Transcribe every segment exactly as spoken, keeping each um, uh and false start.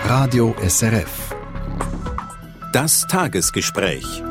Radio S R F. Das Tagesgespräch.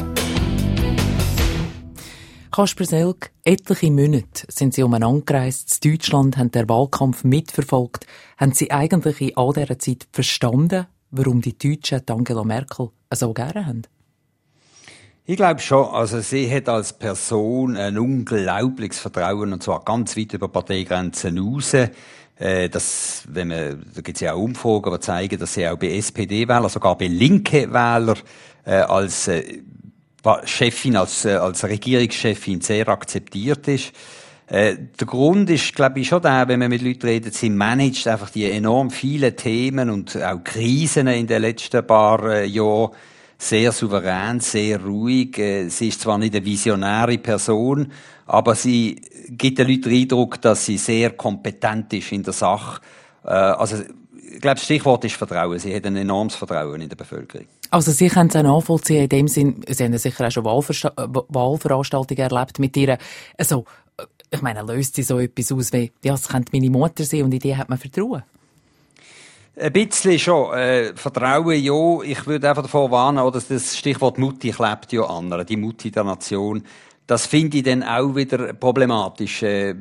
Kasper Selk, etliche Monate sind Sie umeinander gereist. In Deutschland haben den Wahlkampf mitverfolgt. Haben Sie eigentlich in all dieser Zeit verstanden, warum die Deutschen die Angela Merkel so gerne haben? Ich glaube schon. Also sie hat als Person ein unglaubliches Vertrauen, und zwar ganz weit über Parteigrenzen hinaus. Äh, das, wenn man, da gibt es ja auch Umfragen, die zeigen, dass sie auch bei S P D-Wählern, sogar bei linken Wählern, äh, als äh, Chefin, als, äh, als Regierungschefin sehr akzeptiert ist. Äh, der Grund ist, glaube ich, schon der, wenn man mit Leuten redet, sie managt einfach die enorm vielen Themen und auch Krisen in den letzten paar äh, Jahren sehr souverän, sehr ruhig. Äh, sie ist zwar nicht eine visionäre Person, aber sie gibt den Leuten den Eindruck, dass sie sehr kompetent ist in der Sache. Äh, also, ich glaube, das Stichwort ist Vertrauen. Sie hat ein enormes Vertrauen in der Bevölkerung. Also Sie können es auch nachvollziehen in dem Sinn, Sie haben ja sicher auch schon Wahlversta- Wahlveranstaltungen erlebt mit ihr. Also, ich meine, löst sie so etwas aus wie, ja, es könnte meine Mutter sein und in die hat man Vertrauen? Ein bisschen schon. Äh, Vertrauen, ja. Ich würde einfach davor warnen, oder das Stichwort Mutti klebt ja an, die Mutti der Nation. Das finde ich dann auch wieder problematisch. Äh,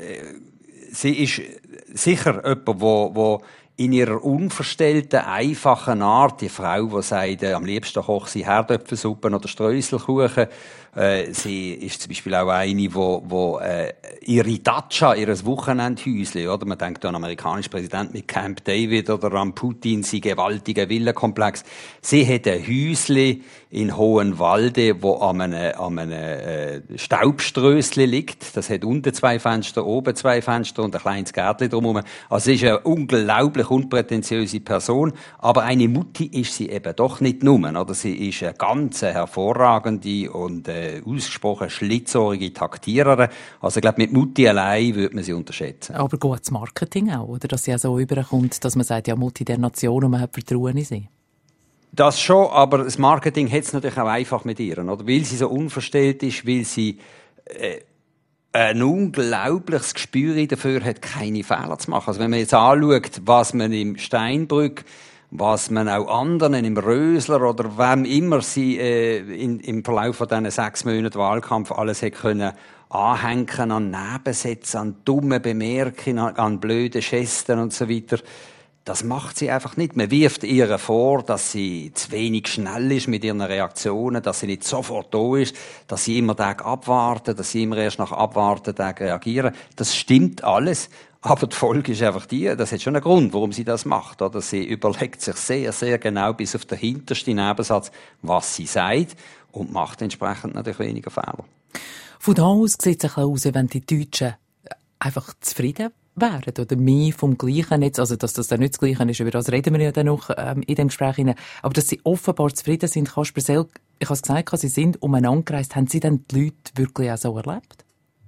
sie ist sicher jemand, wo, wo in ihrer unverstellten, einfachen Art, die Frau, die sagt, äh, am liebsten kocht sie Herdöpfelsuppen oder Streuselkuchen. Äh, sie ist zum Beispiel auch eine, die wo, äh, ihre Datscha, ihres Wochenendhäusli, oder? Man denkt an einen amerikanischen Präsident mit Camp David oder an Putin, sein gewaltiger Villenkomplex. Sie hat ein Häusli in Hohenwalde, wo an einem, an einem äh, Staubströssli liegt. Das hat unten zwei Fenster, oben zwei Fenster und ein kleines Gärtchen drumherum. Also sie ist eine unglaublich unprätentiöse Person, aber eine Mutti ist sie eben doch nicht nur, oder? Sie ist eine ganz hervorragende und äh, ausgesprochen schlitzohrige Taktiererin. Also ich glaube, mit Mutti allein würde man sie unterschätzen. Aber gutes Marketing auch, oder? Dass sie auch so überkommt, dass man sagt, ja, Mutti der Nation und man hat Vertrauen in sie. Das schon, aber das Marketing hat es natürlich auch einfach mit ihr, oder? Weil sie so unverstellt ist, weil sie äh, ein unglaubliches Gespür dafür hat, keine Fehler zu machen. Also wenn man jetzt anschaut, was man im Steinbrück, was man auch anderen im Rösler oder wem immer sie äh, in, im Verlauf von diesen sechs Monaten Wahlkampf alles hätte können anhängen an Nebensätzen, an dumme Bemerkungen, an, an blöde Gesten und so weiter. Das macht sie einfach nicht. Man wirft ihr vor, dass sie zu wenig schnell ist mit ihren Reaktionen, dass sie nicht sofort da ist, dass sie immer Tag abwarten, dass sie immer erst nach Abwarten Tag reagieren. Das stimmt alles. Aber die Folge ist einfach die, das hat schon einen Grund, warum sie das macht. Oder? Sie überlegt sich sehr, sehr genau bis auf den hintersten Nebensatz, was sie sagt und macht entsprechend natürlich weniger Fehler. Von da aus sieht es ein bisschen aus, wenn die Deutschen einfach zufrieden wären oder mehr vom Gleichen jetzt, also dass das dann nicht das Gleiche ist, über das reden wir ja dann noch ähm, in dem Gespräch hinein, aber dass sie offenbar zufrieden sind. Kasper Selk, ich habe es gesagt, sie sind umeinander gereist. Haben Sie denn die Leute wirklich auch so erlebt?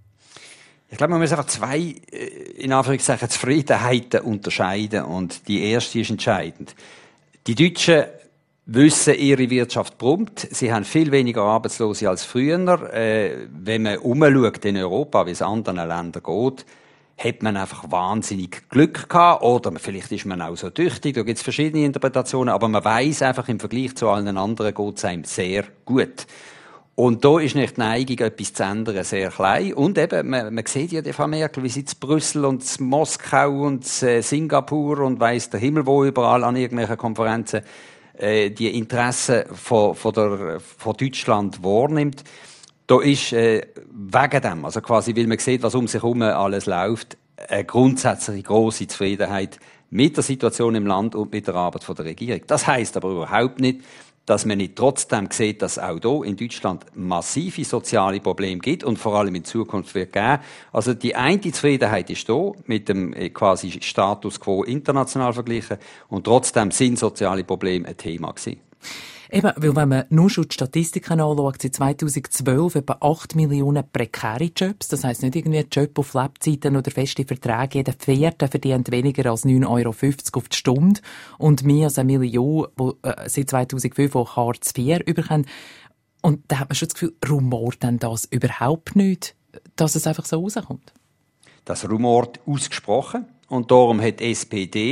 Ich glaube, man muss einfach zwei, in Anführungszeichen, Zufriedenheiten unterscheiden. Und die erste ist entscheidend. Die Deutschen wissen, ihre Wirtschaft brummt. Sie haben viel weniger Arbeitslose als früher. Äh, wenn man umschaut in Europa, wie es anderen Ländern geht, hat man einfach wahnsinnig Glück gehabt. Oder vielleicht ist man auch so tüchtig. Da gibt es verschiedene Interpretationen. Aber man weiss einfach, im Vergleich zu allen anderen geht es einem sehr gut. Und da ist nicht die Neigung, etwas zu ändern, sehr klein. Und eben, man, man sieht ja die Frau Merkel, wie sie zu Brüssel und zu Moskau und zu Singapur und weiss der Himmel wo überall an irgendwelchen Konferenzen äh, die Interessen von, von, der, von Deutschland wahrnimmt. Da ist äh, wegen dem, also quasi, weil man sieht, was um sich herum alles läuft, eine grundsätzliche grosse Zufriedenheit mit der Situation im Land und mit der Arbeit von der Regierung. Das heisst aber überhaupt nicht, dass man nicht trotzdem sieht, dass es auch hier in Deutschland massive soziale Probleme gibt und vor allem in Zukunft wird geben. Also die eine Zufriedenheit ist da, mit dem quasi Status quo international verglichen, und trotzdem sind soziale Probleme ein Thema gewesen. Eben, weil wenn man nur schon die Statistiken anschaut, seit zweitausendzwölf etwa acht Millionen prekäre Jobs, das heisst nicht irgendwie Job auf Lebzeiten oder feste Verträge. Jeder Vierte verdient weniger als neun Euro fünfzig auf die Stunde und mehr als eine Million, die äh, seit zweitausendfünf auch Hartz vier überkommen. Und da hat man schon das Gefühl, rumort denn das überhaupt nicht, dass es einfach so rauskommt? Das rumort ausgesprochen, und darum hat die S P D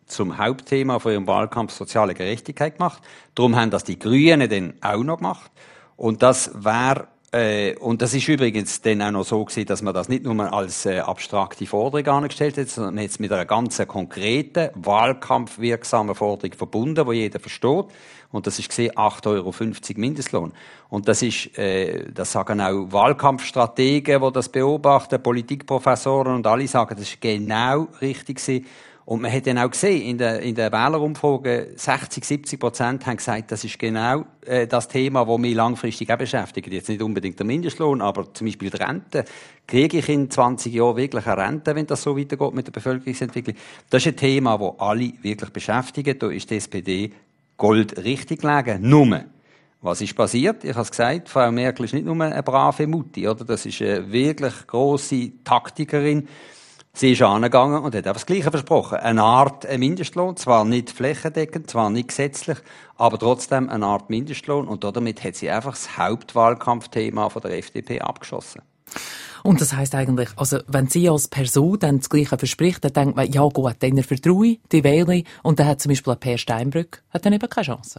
zum Hauptthema von ihrem Wahlkampf soziale Gerechtigkeit gemacht. Darum haben das die Grünen dann auch noch gemacht. Und das wäre Äh, und das ist übrigens dann auch noch so gewesen, dass man das nicht nur als äh, abstrakte Forderung angestellt hat, sondern man hat es mit einer ganz konkreten, wahlkampfwirksamen Forderung verbunden, die jeder versteht. Und das ist gesehen acht Euro fünfzig Mindestlohn. Und das ist, äh, das sagen auch Wahlkampfstrategen, die das beobachten, Politikprofessoren und alle sagen, das ist genau richtig gewesen. Und man hat dann auch gesehen, in der, in der Wählerumfrage, sechzig, siebzig Prozent haben gesagt, das ist genau äh, das Thema, das mich langfristig auch beschäftigt. Jetzt nicht unbedingt der Mindestlohn, aber zum Beispiel die Rente. Kriege ich in zwanzig Jahren wirklich eine Rente, wenn das so weitergeht mit der Bevölkerungsentwicklung? Das ist ein Thema, das alle wirklich beschäftigt. Da ist die S P D Gold richtig gelegen. Nur, was ist passiert? Ich habe es gesagt, Frau Merkel ist nicht nur eine brave Mutti, oder? Das ist eine wirklich grosse Taktikerin. Sie ist angegangen und hat einfach das Gleiche versprochen. Eine Art Mindestlohn, zwar nicht flächendeckend, zwar nicht gesetzlich, aber trotzdem eine Art Mindestlohn. Und damit hat sie einfach das Hauptwahlkampfthema von der F D P abgeschossen. Und das heisst eigentlich, also, wenn sie als Person dann das Gleiche verspricht, dann denkt man, ja gut, dann vertraue ich, die wähle ich. Und dann hat zum Beispiel Per Steinbrück, hat dann eben keine Chance.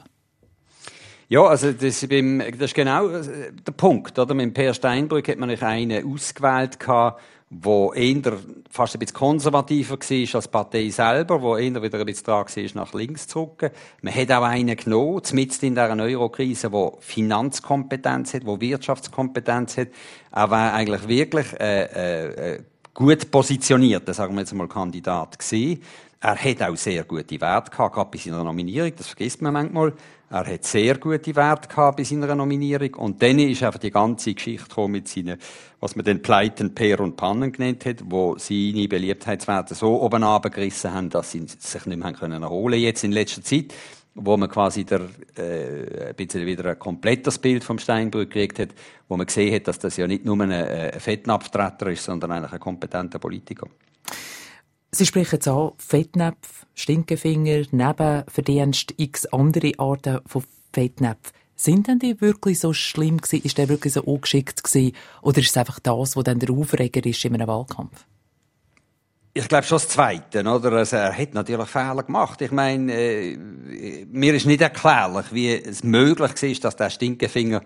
Ja, also das, das ist genau der Punkt, oder? Mit Per Steinbrück hat man nicht einen ausgewählt gehabt, wo eher fast ein bisschen konservativer war als die Partei selber, wo eher wieder ein bisschen dran war, nach links zu rücken. Man hat auch einen genommen, mitten in dieser Euro-Krise, der Finanzkompetenz hat, der Wirtschaftskompetenz hat. Er war eigentlich wirklich äh, äh, gut positioniert, sagen wir jetzt mal, Kandidat gewesen. Er hat auch sehr gute Werte gehabt, gerade bei seiner Nominierung, das vergisst man manchmal. Er hat sehr gute Werte gehabt bei seiner Nominierung. Und dann ist einfach die ganze Geschichte gekommen mit seinen, was man dann Pleiten, Peer und Pannen genannt hat, wo seine Beliebtheitswerte so oben runtergerissen haben, dass sie sich nicht mehr können erholen. Jetzt in letzter Zeit, wo man quasi der, äh, ein bisschen wieder ein komplettes Bild vom Steinbrück gekriegt hat, wo man gesehen hat, dass das ja nicht nur ein, ein Fettnapftreter ist, sondern eigentlich ein kompetenter Politiker. Sie sprechen jetzt an, Fettnäpfe, Stinkefinger, Nebenverdienst, x andere Arten von Fettnäpfen. Sind denn die wirklich so schlimm gewesen? Ist der wirklich so ungeschickt gewesen? Oder ist es einfach das, was dann der Aufreger ist in einem Wahlkampf? Ich glaube schon das Zweite, oder? Also er hat natürlich Fehler gemacht. Ich meine, äh, mir ist nicht erklärlich, wie es möglich war, dass der Stinkefinger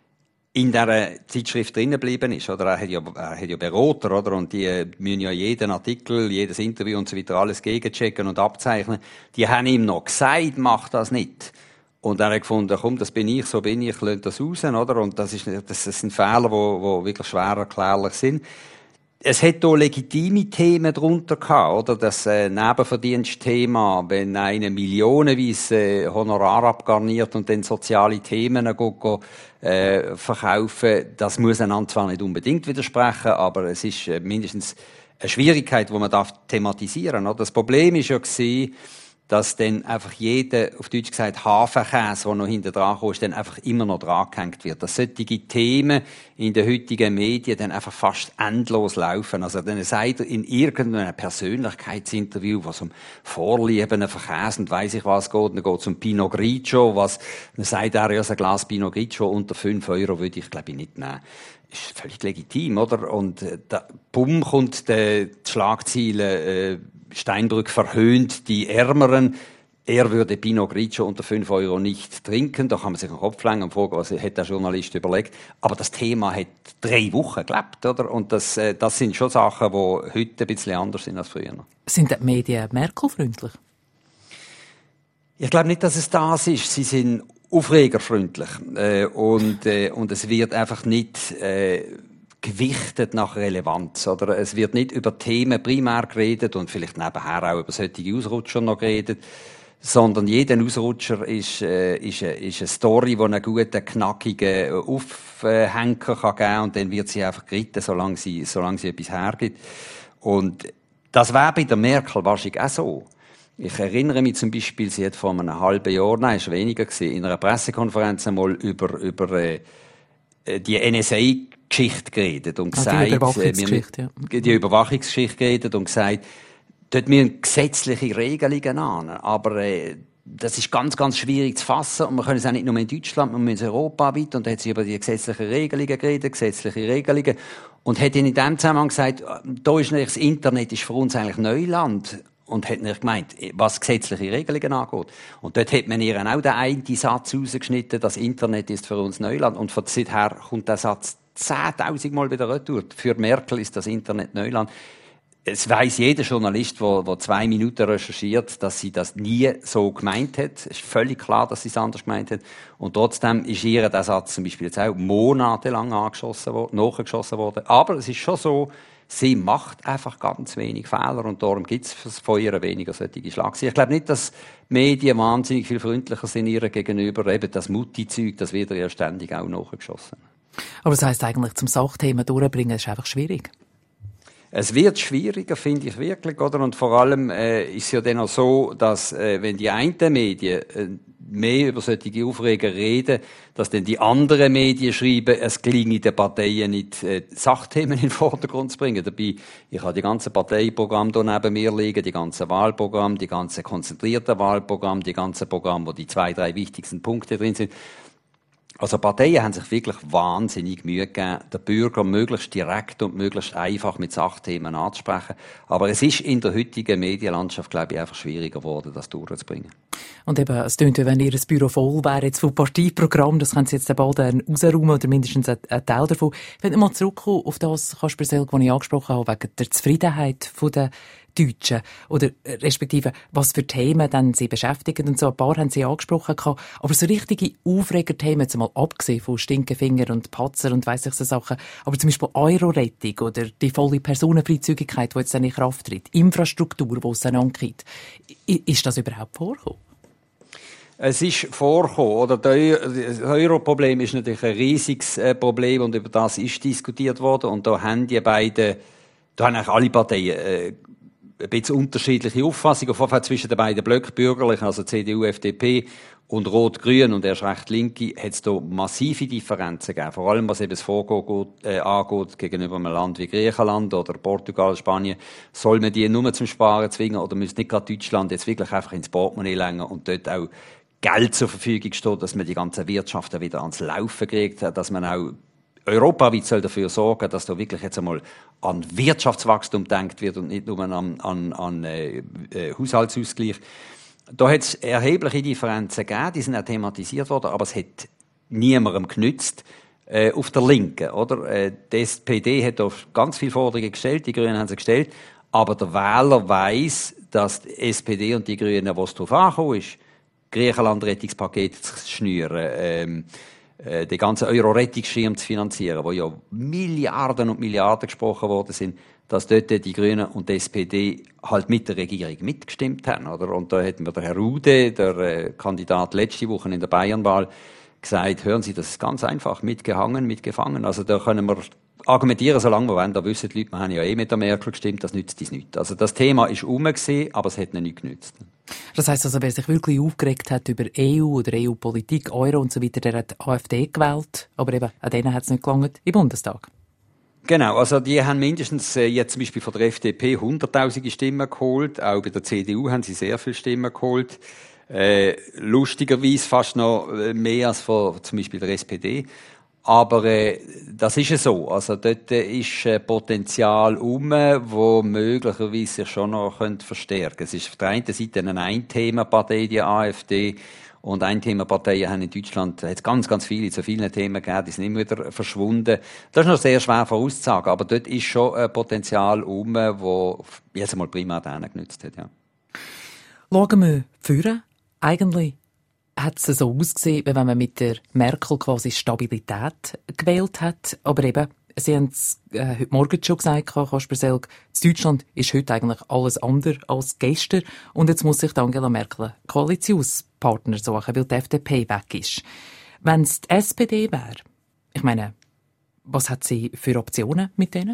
in dieser Zeitschrift drinnen geblieben ist, oder? Er hat ja, er hat ja Berater, oder? Und die äh, müssen ja jeden Artikel, jedes Interview und so weiter alles gegenchecken und abzeichnen. Die haben ihm noch gesagt, mach das nicht. Und er hat gefunden, komm, das bin ich, so bin ich, lönt das raus, oder? Und das ist, das sind Fehler, die, die wirklich schwer erklärlich sind. Es hat hier legitime Themen drunter gehabt, oder? Das äh, Nebenverdienstthema, wenn einer millionenweise äh, Honorar abgarniert und dann soziale Themen go, go, äh, verkaufen, das muss einander zwar nicht unbedingt widersprechen, aber es ist äh, mindestens eine Schwierigkeit, die man darf thematisieren darf. Das Problem ist ja gewesen, dass dann einfach jeder, auf Deutsch gesagt, Hafenkäse, der noch hinter dran kommt, dann einfach immer noch dran gehängt wird. Dass solche Themen in den heutigen Medien dann einfach fast endlos laufen. Also dann sagt er in irgendeinem Persönlichkeitsinterview, was um Vorlieben, Verkäse und weiss ich was geht, dann geht es um Pinot Grigio, was, dann sagt er ja, so ein Glas Pinot Grigio unter fünf Euro würde ich, glaube ich, nicht nehmen. Ist völlig legitim, oder? Und äh, da, bumm, kommt die, die Schlagzeile, äh, Steinbrück verhöhnt die Ärmeren. Er würde Pinot Grigio unter fünf Euro nicht trinken. Da kann man sich den Kopf langen und fragen, was hat der Journalist überlegt. Aber das Thema hat drei Wochen gelebt, oder? Und das, äh, das sind schon Sachen, die heute ein bisschen anders sind als früher. Sind die Medien Merkel-freundlich? Ich glaube nicht, dass es das ist. Sie sind aufregerfreundlich. Äh, und, äh, und es wird einfach nicht, äh, gewichtet nach Relevanz, oder? Es wird nicht über Themen primär geredet und vielleicht nebenher auch über solche Ausrutscher noch geredet, sondern jeder Ausrutscher ist, äh, ist, äh, ist eine Story, die einen guten, knackigen Aufhänger kann geben und dann wird sie einfach geritten, solange sie, solange sie etwas hergibt. Und das wäre bei der Merkel wahrscheinlich auch so. Ich erinnere mich zum Beispiel, sie hat vor einem halben Jahr, nein, es war weniger gewesen, in einer Pressekonferenz einmal über, über äh, die N S A Geschichte geredet und gesagt, ah, die Überwachungsgeschichte, ja. die Überwachungsgeschichte geredet und gesagt, dort müssen gesetzliche Regelungen an, aber äh, das ist ganz, ganz schwierig zu fassen und wir können es auch nicht nur in Deutschland, wir müssen in Europa weiter und da hat sie über die gesetzlichen Regelungen geredet, gesetzliche Regelungen und hat in dem Zusammenhang gesagt, da ist natürlich das Internet ist für uns eigentlich Neuland und hat nicht gemeint, was gesetzliche Regelungen angeht. Und dort hat man ihr auch den einen Satz rausgeschnitten, das Internet ist für uns Neuland. Und von seither kommt der Satz zehntausend Mal wieder retour. Für Merkel ist das Internet Neuland. Es weiss jeder Journalist, der, der zwei Minuten recherchiert, dass sie das nie so gemeint hat. Es ist völlig klar, dass sie es anders gemeint hat. Und trotzdem ist ihr der Satz zum Beispiel jetzt auch monatelang angeschossen worden, nachgeschossen worden. Aber es ist schon so, sie macht einfach ganz wenig Fehler und darum gibt es von ihr weniger solche Schlagzeilen. Ich glaube nicht, dass Medien wahnsinnig viel freundlicher sind ihr gegenüber. Eben das Mutti-Zeug, das wird ja ständig auch nachgeschossen. Aber das heisst eigentlich, zum Sachthema durchbringen, ist einfach schwierig. Es wird schwieriger, finde ich wirklich, oder? Und vor allem äh, ist es ja dann auch so, dass äh, wenn die einen Medien äh, mehr über solche Aufreger reden, dass dann die anderen Medien schreiben, es gelinge den Parteien nicht, äh, Sachthemen in den Vordergrund zu bringen. Dabei, ich habe die ganzen Parteiprogramme hier neben mir liegen, die ganzen Wahlprogramme, die ganzen konzentrierten Wahlprogramme, die ganzen Programme, wo die zwei, drei wichtigsten Punkte drin sind. Also Parteien haben sich wirklich wahnsinnig Mühe gegeben, den Bürger möglichst direkt und möglichst einfach mit Sachthemen anzusprechen. Aber es ist in der heutigen Medienlandschaft, glaube ich, einfach schwieriger geworden, das durchzubringen. Und eben, es tönt ja, wenn Ihr Büro voll wäre jetzt von Parteiprogrammen, das können Sie jetzt bald rausräumen oder mindestens einen Teil davon. Wenn ich mal zurückkomme auf das, Kasper Selg, was ich angesprochen habe, wegen der Zufriedenheit der Deutschen oder respektive was für Themen dann sie beschäftigen und so. Ein paar haben sie angesprochen gehabt, aber so richtige Aufregerthemen, jetzt mal abgesehen von Stinkefinger und Patzer und weiss ich so Sachen, aber zum Beispiel Euro-Rettung oder die volle Personenfreizügigkeit, die jetzt dann in Kraft tritt, Infrastruktur, die es dann angeht. Ist das überhaupt vorgekommen? Es ist vorgekommen, oder? Das Euro-Problem ist natürlich ein riesiges Problem und über das ist diskutiert worden und da haben die beiden, da haben eigentlich alle Parteien äh, ein bisschen unterschiedliche Auffassungen, auf jeden Fall zwischen den beiden Blöcken, bürgerlichen, also C D U, F D P und Rot-Grün und erst recht Linke, hat es da massive Differenzen gegeben. Vor allem, was eben das Vorgehen äh, angeht, gegenüber einem Land wie Griechenland oder Portugal, Spanien, soll man die nur zum Sparen zwingen oder müsste nicht gerade Deutschland jetzt wirklich einfach ins Portemonnaie legen und dort auch Geld zur Verfügung steht, dass man die ganze Wirtschaft wieder ans Laufen kriegt, dass man auch europaweit soll dafür sorgen, dass da wirklich jetzt einmal an Wirtschaftswachstum gedacht wird und nicht nur an, an, an äh, äh, Haushaltsausgleich. Da hat es erhebliche Differenzen gegeben, die sind auch thematisiert worden, aber es hat niemandem genützt. Äh, auf der Linken, oder? Äh, die S P D hat da ganz viele Forderungen gestellt, die Grünen haben sie gestellt, aber der Wähler weiss, dass die S P D und die Grünen, was drauf angekommen ist, Griechenland-Rettungspaket zu schnüren, ähm, äh, den ganzen Euro-Rettungsschirm zu finanzieren, wo ja Milliarden und Milliarden gesprochen worden sind, dass dort die Grünen und die S P D halt mit der Regierung mitgestimmt haben, oder? Und da hätten wir der Herr Rude, der äh, Kandidat letzte Woche in der Bayernwahl, gesagt, hören Sie, das ist ganz einfach, mitgehangen, mitgefangen. Also da können wir argumentieren, solange wir wollen. Da wissen die Leute, wir haben ja eh mit der Merkel gestimmt, das nützt uns nichts. Also das Thema ist rum gewesen, aber es hat ihnen nichts genützt. Das heisst also, wer sich wirklich aufgeregt hat über E U oder E U-Politik, Euro und so weiter, der hat A f D gewählt, aber eben, an denen hat es nicht gelangt im Bundestag. Genau, also die haben mindestens äh, jetzt zum Beispiel von der F D P hunderttausende Stimmen geholt, auch bei der C D U haben sie sehr viele Stimmen geholt. Äh, lustigerweise fast noch mehr als von zum Beispiel der S P D. Aber äh, das ist ja so. Also dort äh, ist äh, Potenzial um, wo möglicherweise sich schon noch könnte verstärken. Es ist auf der einen Seite eine Ein-Thema-Partei, die A f D, und Ein-Thema-Parteien haben in Deutschland hat es ganz, ganz viele zu vielen Themen gegeben, die sind immer wieder verschwunden. Das ist noch sehr schwer vorauszusagen, aber dort ist schon ein Potenzial um, wo jetzt einmal primär denen genützt hat. Ja. Schauen wir vorne. Eigentlich hat es so ausgesehen, wie wenn man mit der Merkel quasi Stabilität gewählt hat. Aber eben, Sie haben es äh, heute Morgen schon gesagt, Kasper Selg, in Deutschland ist heute eigentlich alles anders als gestern. Und jetzt muss sich Angela Merkel einen Koalitionspartner suchen, weil die F D P weg ist. Wenn es die S P D wäre, ich meine, was hat sie für Optionen mit denen?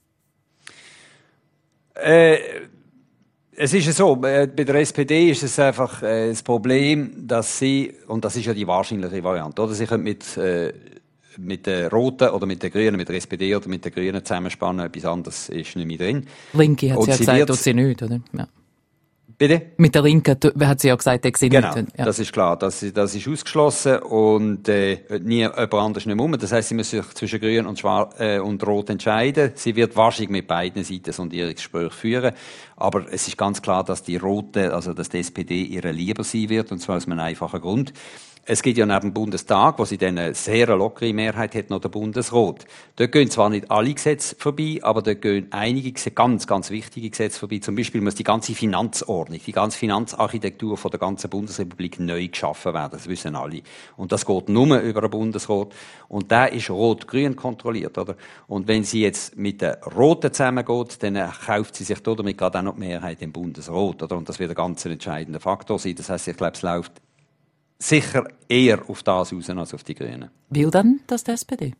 Äh... Es ist ja so, bei der S P D ist es einfach äh, das Problem, dass sie, und das ist ja die wahrscheinliche Variante, oder? Sie können mit, äh, mit den Roten oder mit den Grünen, mit der S P D oder mit den Grünen zusammenspannen, etwas anderes ist nicht mehr drin. Linke hat sie ja gesagt, tut sie nicht, oder? Ja. Bitte? Mit der Linken hat sie ja gesagt, er sehe genau, nicht. Ja. Das ist klar. Das, das ist ausgeschlossen und äh, nie jemand anderes nicht mehr. Das heisst, sie müssen sich zwischen Grün und, Schwar äh, und Rot entscheiden. Sie wird wahrscheinlich mit beiden Seiten Sondierungsgespräche führen. Aber es ist ganz klar, dass die Rote, also dass die S P D ihre lieber sein wird, und zwar aus einem einfachen Grund. Es gibt ja neben dem Bundestag, wo sie dann eine sehr lockere Mehrheit hat, noch der Bundesrat. Dort gehen zwar nicht alle Gesetze vorbei, aber dort gehen einige ganz, ganz wichtige Gesetze vorbei. Zum Beispiel muss die ganze Finanzordnung, die ganze Finanzarchitektur von der ganzen Bundesrepublik neu geschaffen werden. Das wissen alle. Und das geht nur über den Bundesrat. Und der ist rot-grün kontrolliert, oder? Und wenn sie jetzt mit den Roten zusammengeht, dann kauft sie sich damit gerade auch noch die Mehrheit im Bundesrat, oder? Und das wird ein ganz entscheidender Faktor sein. Das heisst, ich glaube, es läuft sicher eher auf das raus als auf die Grünen. Will dann das die S P D?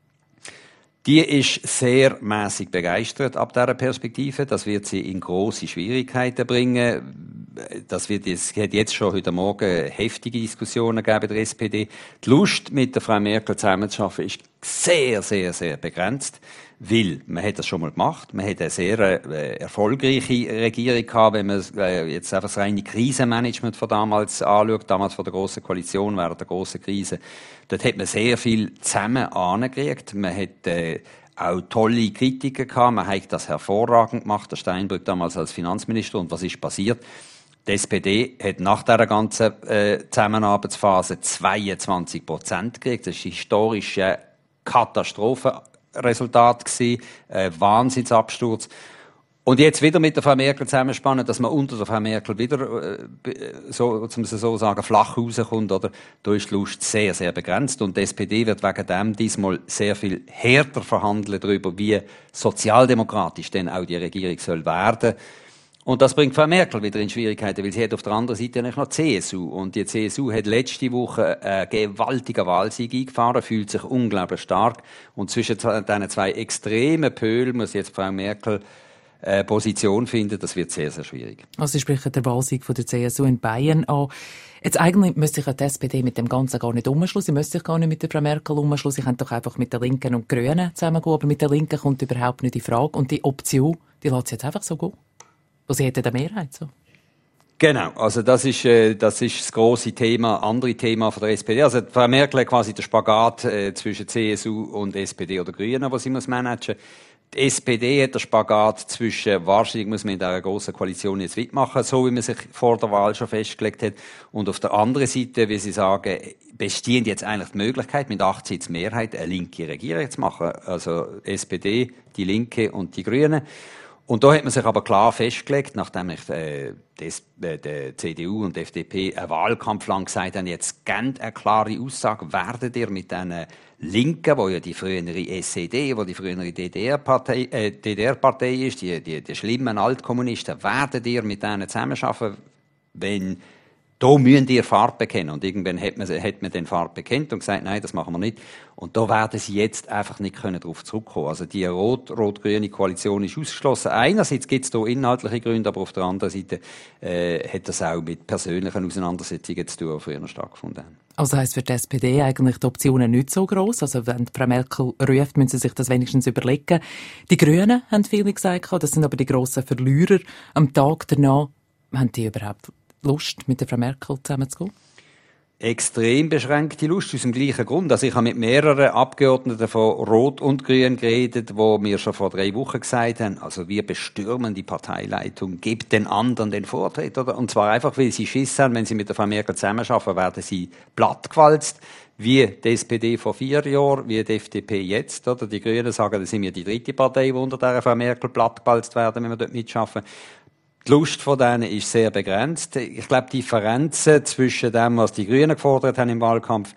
Die ist sehr mäßig begeistert ab dieser Perspektive. Das wird sie in grosse Schwierigkeiten bringen. Das wird es hat jetzt schon heute Morgen heftige Diskussionen gegeben bei der S P D. Die Lust, mit der Frau Merkel zusammenzuarbeiten, ist sehr, sehr, sehr begrenzt. Weil, man hat das schon mal gemacht, man hat eine sehr äh, erfolgreiche Regierung gehabt, wenn man äh, jetzt einfach das reine Krisenmanagement von damals anschaut, damals von der grossen Koalition während der grossen Krise. Dort hat man sehr viel zusammen angekriegt. Man hat äh, auch tolle Kritiker gehabt, man hat das hervorragend gemacht, der Steinbrück damals als Finanzminister. Und was ist passiert? Die S P D hat nach dieser ganzen äh, Zusammenarbeitsphase zweiundzwanzig Prozent gekriegt. Das ist historisch eine Katastrophe. Resultat gewesen, äh, Wahnsinnsabsturz. Und jetzt wieder mit der Frau Merkel zusammenspannen, dass man unter der Frau Merkel wieder, äh, so, zum so sagen, flach rauskommt, oder? Da ist die Lust sehr, sehr begrenzt. Und die S P D wird wegen dem diesmal sehr viel härter verhandeln darüber, wie sozialdemokratisch denn auch die Regierung soll werden. Und das bringt Frau Merkel wieder in Schwierigkeiten, weil sie hat auf der anderen Seite nicht noch C S U. Und die C S U hat letzte Woche einen gewaltigen Wahlsieg eingefahren, fühlt sich unglaublich stark. Und zwischen diesen zwei extremen Pölen muss jetzt Frau Merkel eine Position finden. Das wird sehr, sehr schwierig. Also Sie sprechen den Wahlsieg von der C S U in Bayern an. Jetzt eigentlich müsste sich die S P D mit dem Ganzen gar nicht umschließen. Sie müsste sich gar nicht mit der Frau Merkel umschließen. Sie können doch einfach mit der Linken und Grünen zusammengehen. Aber mit der Linken kommt überhaupt nicht in Frage. Und die Option, die lässt sie jetzt einfach so gehen. Wo sie hätten eine Mehrheit, so. Genau, also das ist, äh, das ist das grosse Thema, andere Thema von der S P D. Also Frau Merkel hat quasi den Spagat äh, zwischen C S U und S P D oder Grünen, was sie muss managen. Die S P D hat den Spagat zwischen, wahrscheinlich muss man in dieser grossen Koalition jetzt mitmachen, so wie man sich vor der Wahl schon festgelegt hat. Und auf der anderen Seite, wie Sie sagen, bestehen jetzt eigentlich die Möglichkeit, mit acht Sitzen Mehrheit eine linke Regierung zu machen. Also S P D, die Linke und die Grünen. Und da hat man sich aber klar festgelegt, nachdem ich äh, des, äh, der C D U und F D P einen Wahlkampf lang gesagt haben, jetzt gebt eine klare Aussage, werdet ihr mit diesen Linken, wo ja die frühere S E D, wo die frühere D D R-Partei äh, D D R-Partei ist, die, die, die schlimmen Altkommunisten, werdet ihr mit denen zusammenarbeiten, wenn da müsst ihr Farbe bekennen. Und irgendwann hat man, hat man den Farbe bekennt und gesagt, nein, das machen wir nicht. Und da werden sie jetzt einfach nicht können darauf zurückkommen. Also die rot, rot-grüne Koalition ist ausgeschlossen. Einerseits gibt es da inhaltliche Gründe, aber auf der anderen Seite äh, hat das auch mit persönlichen Auseinandersetzungen zu tun, die früher stattgefunden haben. Also heisst für die S P D eigentlich die Optionen nicht so gross. Also wenn Frau Merkel ruft, müssen sie sich das wenigstens überlegen. Die Grünen haben viele gesagt, das sind aber die grossen Verlierer. Am Tag danach, haben die überhaupt Lust, mit der Frau Merkel zusammenzugehen? Extrem beschränkte Lust, aus dem gleichen Grund. Also ich habe mit mehreren Abgeordneten von Rot und Grün geredet, die mir schon vor drei Wochen gesagt haben, also wir bestürmen die Parteileitung, gebt den anderen den Vortritt. Oder? Und zwar einfach, weil sie Schiss haben, wenn sie mit der Frau Merkel zusammenarbeiten, werden sie plattgewalzt, wie die S P D vor vier Jahren, wie die F D P jetzt. Oder? Die Grünen sagen, das sind wir die dritte Partei, die unter der Frau Merkel plattgewalzt werden, wenn wir dort mitschaffen. Die Lust von denen ist sehr begrenzt. Ich glaube, die Differenzen zwischen dem, was die Grünen gefordert haben im Wahlkampf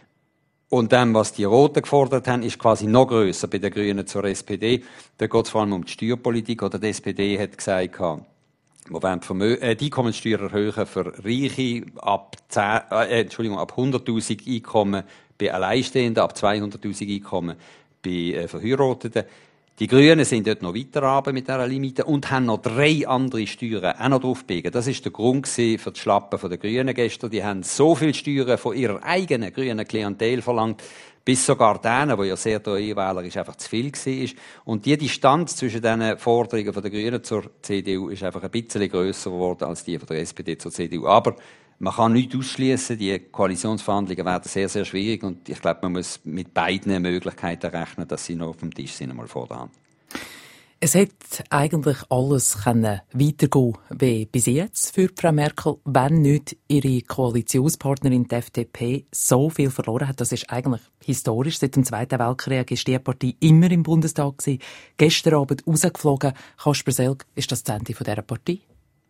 und dem, was die Roten gefordert haben, ist quasi noch grösser bei den Grünen zur S P D. Da geht es vor allem um die Steuerpolitik. Oder die S P D hat gesagt, wir wollen die, äh, die Einkommenssteuer erhöhen für Reiche ab, zehn, äh, Entschuldigung, ab hunderttausend Einkommen bei Alleinstehenden, ab zweihunderttausend Einkommen bei äh, Verheirateten. Die Grünen sind dort noch weiter runter mit dieser Limite und haben noch drei andere Steuern auch noch draufgebiegen. Das ist der Grund für das Schlappen der Grünen gestern. Die haben so viel Steuern von ihrer eigenen grünen Klientel verlangt, bis sogar denen, der ja sehr treuewählerisch einfach zu viel war. Und die Distanz zwischen diesen Forderungen von der Grünen zur C D U ist einfach ein bisschen grösser geworden als die von der S P D zur C D U. Aber man kann nichts ausschließen. Die Koalitionsverhandlungen werden sehr, sehr schwierig. Und ich glaube, man muss mit beiden Möglichkeiten rechnen, dass sie noch auf dem Tisch sind, einmal vor der Hand. Es hätte eigentlich alles können weitergehen wie bis jetzt für Frau Merkel, wenn nicht ihre Koalitionspartnerin, die F D P, so viel verloren hat. Das ist eigentlich historisch. Seit dem Zweiten Weltkrieg ist die Partei immer im Bundestag gewesen. Gestern Abend rausgeflogen. Kasper Selg, ist das das Ende dieser Partei?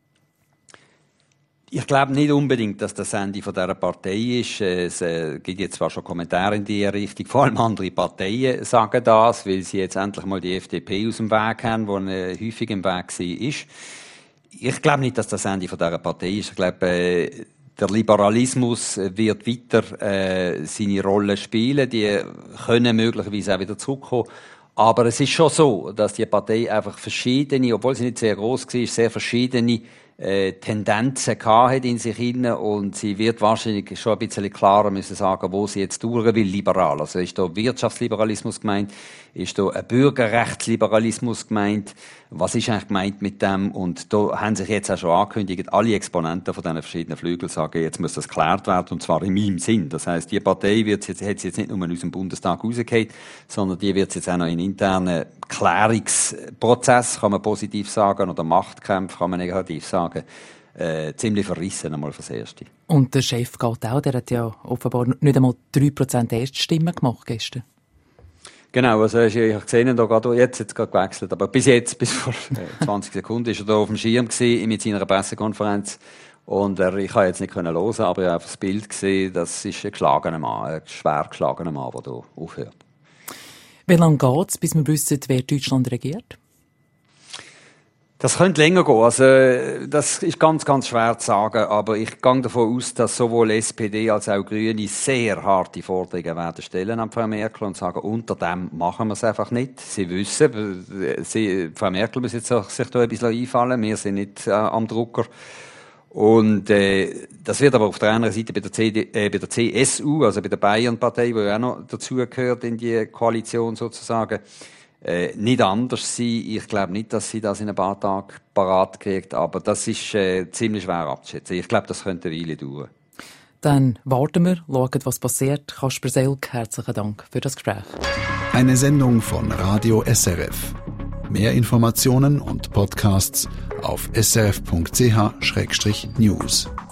Ich glaube nicht unbedingt, dass das Ende von dieser Partei ist. Es äh, gibt jetzt zwar schon Kommentare in diese Richtung, vor allem andere Parteien sagen das, weil sie jetzt endlich mal die F D P aus dem Weg haben, die äh, häufig im Weg war. Ich glaube nicht, dass das Ende von dieser Partei ist. Ich glaube, äh, der Liberalismus wird weiter äh, seine Rolle spielen. Die können möglicherweise auch wieder zurückkommen. Aber es ist schon so, dass die Partei einfach verschiedene, obwohl sie nicht sehr gross war, sehr verschiedene äh, Tendenzen gehabt in sich hinein, und sie wird wahrscheinlich schon ein bisschen klarer müssen sagen, wo sie jetzt durch will, liberal. Also ist da Wirtschaftsliberalismus gemeint, ist da ein Bürgerrechtsliberalismus gemeint, was ist eigentlich gemeint mit dem? Und da haben sich jetzt auch schon angekündigt, alle Exponenten von diesen verschiedenen Flügeln sagen, jetzt muss das geklärt werden, und zwar in meinem Sinn. Das heisst, die Partei wird jetzt, hat jetzt nicht nur aus dem Bundestag rausgefallen, sondern die wird jetzt auch noch in internen Klärungsprozess, kann man positiv sagen, oder Machtkämpfe, kann man negativ sagen, äh, ziemlich verrissen, einmal fürs Erste. Und der Chef geht auch, der hat ja offenbar nicht einmal drei Prozent Erststimmen gemacht gestern. Genau, also ich habe gesehen, da gerade, jetzt jetzt gerade gewechselt, aber bis jetzt, bis vor zwanzig Sekunden, ist er da auf dem Schirm gewesen, mit seiner Pressekonferenz, und er, ich habe jetzt nicht können hören, aber ich habe das Bild gesehen, das ist ein geschlagener Mann, ein schwer geschlagener Mann, der da aufhört. Wie lange geht es, bis wir wissen, wer Deutschland regiert? Das könnte länger gehen. Also, das ist ganz, ganz schwer zu sagen. Aber ich gehe davon aus, dass sowohl S P D als auch Grüne sehr harte Forderungen werden stellen an Frau Merkel und sagen, unter dem machen wir es einfach nicht. Sie wissen, sie, Frau Merkel muss jetzt sich da ein bisschen einfallen. Wir sind nicht äh, am Drucker. Und äh, das wird aber auf der anderen Seite bei der, C D, äh, bei der C S U, also bei der Bayern-Partei, die ja auch noch dazugehört in die Koalition sozusagen, Äh, nicht anders sein. Ich glaube nicht, dass sie das in ein paar Tagen parat kriegt, aber das ist äh, ziemlich schwer abzuschätzen. Ich glaube, das könnte eine Weile dauern. Dann warten wir, schauen, was passiert. Kasper Selg, herzlichen Dank für das Gespräch. Eine Sendung von Radio S R F. Mehr Informationen und Podcasts auf s r f punkt c h schrägstrich news.